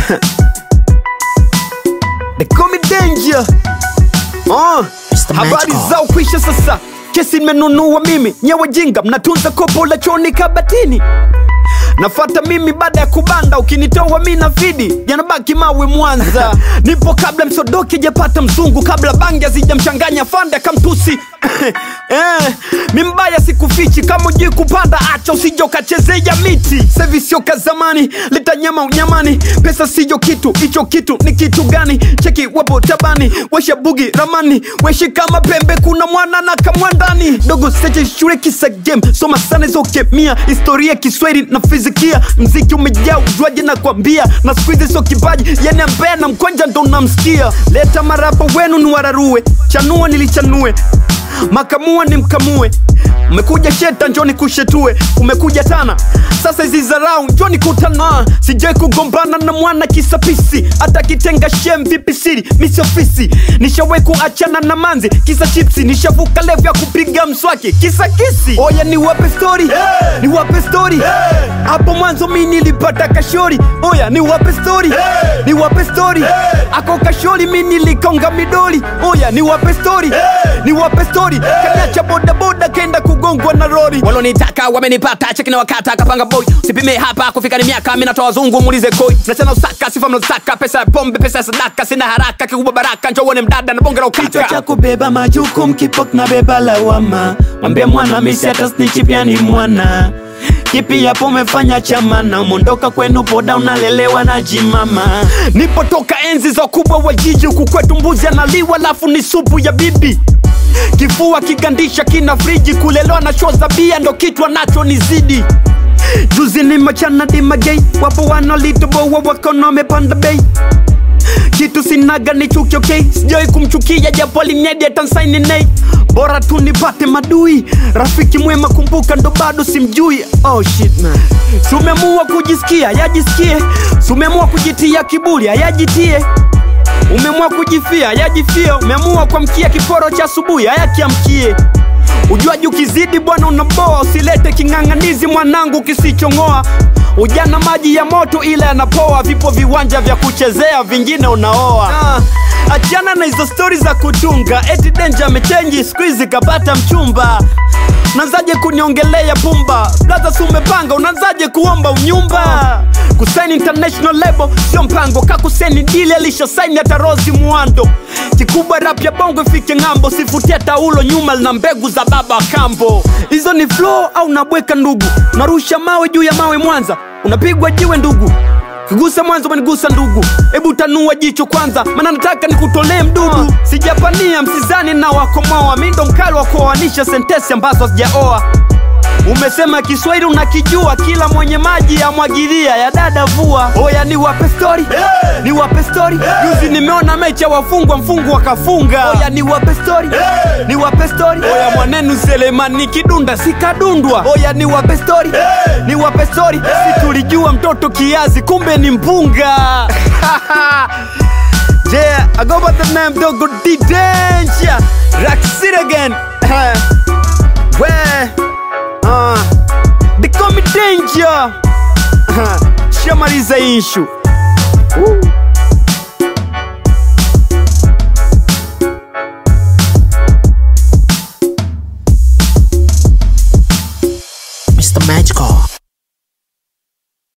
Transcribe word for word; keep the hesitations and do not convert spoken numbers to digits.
They call me Danger. Oh, habari zao kwisha sasa. Kesi nimenunua mimi, nyewe jinga mnatunza kopo la choni kabatini. Nafata mimi baada ya kubanda, ukinitoa mimi na fidi yanabaki mawe Mwanza. Nipo kabla msodoki japata mzungu, kabla bangi hazijamchanganya fanda kamtusi. Eh, mimi mbaya sikufichi, kama ujui kupanda acha usije ukachezea miti. Service sio kazamani, leta nyama unyamani. Pesa siyo kitu, hicho kitu ni kitu gani? Cheki wapo tabani, washa bugi ramani. Weshi kama pembe kuna mwana na kamwandani. Dogo seche shule kisa game, soma sana hizo kemia. Historia Kiswahili na fizikia. Mziki umejaa ujuaji na kwambia. Na squeeze so kipaji, yani ambaye na mkonja ndo namsikia. Leta marapa wenu ni wararue, chanua nilichanue, makamua ni mkamue. Umekuja sheta njoni kushetue, umekuja tana sasa hizi zarau njoni kutana. Sijai kugombana na mwana kisapisi, hata kitenga shem vipi siri misi ofisi. Nishawe kuachana na manzi kisa chipsi, nishavuka level ya kupiga mswaki kisa kisi. Oya ni wape story, hey! Ni wape story, hey! Hapo mwanzo mimi nilipata kashori. Oya ni wape story, hey! Ni wape story, hey! Ako kashori mimi nilikonga midoli. Oya ni wape story, hey! Ni wape story, hey! Kaniacha boda boda kenda kugongwa na lori. Walonitaka wamenipata, cheki na wakata kapanga boy. Sipime hapa kufika ni miaka, mimi natoa wazungu muulize koi. Mnachana usaka sifa mnataka, pesa ya pombe pesa ya sadaka. Sina haraka kikubwa baraka, njoo uone mdada na bonge la ukaka. Kichwa cha kubeba majukumu kipok na beba lawama. Mwambie mwana misi hata snitch pia ni mwana. Kipi yapo umefanya chamana, umondoka kwenu poda unalelewa na jimama. Nipo toka enzi za kubwa wa jiji, huku kwetu mbuzi analiwa lafu ni supu ya bibi. Kifua kigandisha kina friji, kulelewa na show za bia ndo kichwa nacho nizidi. Juzi ni machana di magay, wapo wanalitoboa wakono wamepanda bei. Kitu sinaga ni chuki okay, sijai kumchukia japo alinedi hata nsaini nei. Bora tu nipate madui, rafiki mwema kumbuka ndo bado simjui. Oh shit man, sumemua kujisikia, yajisikie. Sumemua kujitia kiburi, yajitie. Umemua kujifia, yajifia. Umemua kwa mkia kiporo cha asubuhi, hayakiamkie. Ujuaji ukizidi bwana unaboa, usilete kinganganizi mwanangu kisichongoa. Ujana maji ya moto ila yanapoa, vipo viwanja vya kuchezea vingine unaoa. Ah, achana na hizo story za kutunga, eti Danger amechange squeeze kapata mchumba. Unaanzaje kuniongelea pumba? Blaza si umepanga, unaanzaje kuomba unyumba? Kusaini international label sio mpango, kakusaini deal alisha sign hata Rozi Muando. Kikubwa rap ya bongo ifike ngambo, sifutia taulo nyuma na mbegu za baba kambo. Hizo ni flow au nabweka ndugu? Narusha mawe juu ya mawe Mwanza, unapigwa jiwe ndugu. Kigusa mwanzo umenigusa ndugu, ebu tanua jicho kwanza, maana nataka nikutolee mdudu. Sijapania msizani na wakomoa, mimi ndo mkali wa kuoanisha sentensi ambazo sijaoa. Umesema Kiswahili unakijua, kila mwenye maji ya mwagilia ya dada vua. Oya ni wape story, hey! Ni wape story, hey! Juzi nimeona mecha wafungwa mfungu wakafunga. Oya ni wape story, hey! Ni wape story, hey! Oya mwanenu Selemani kidunda sikadundwa. Oya ni wape story, hey! Ni wape story, hey! Si tulijua mtoto kiazi kumbe ni mpunga. Yeah, I go by the name Dogo D Danger. Rax it again. Where Uh, they call me Danger. Shamaliza issue.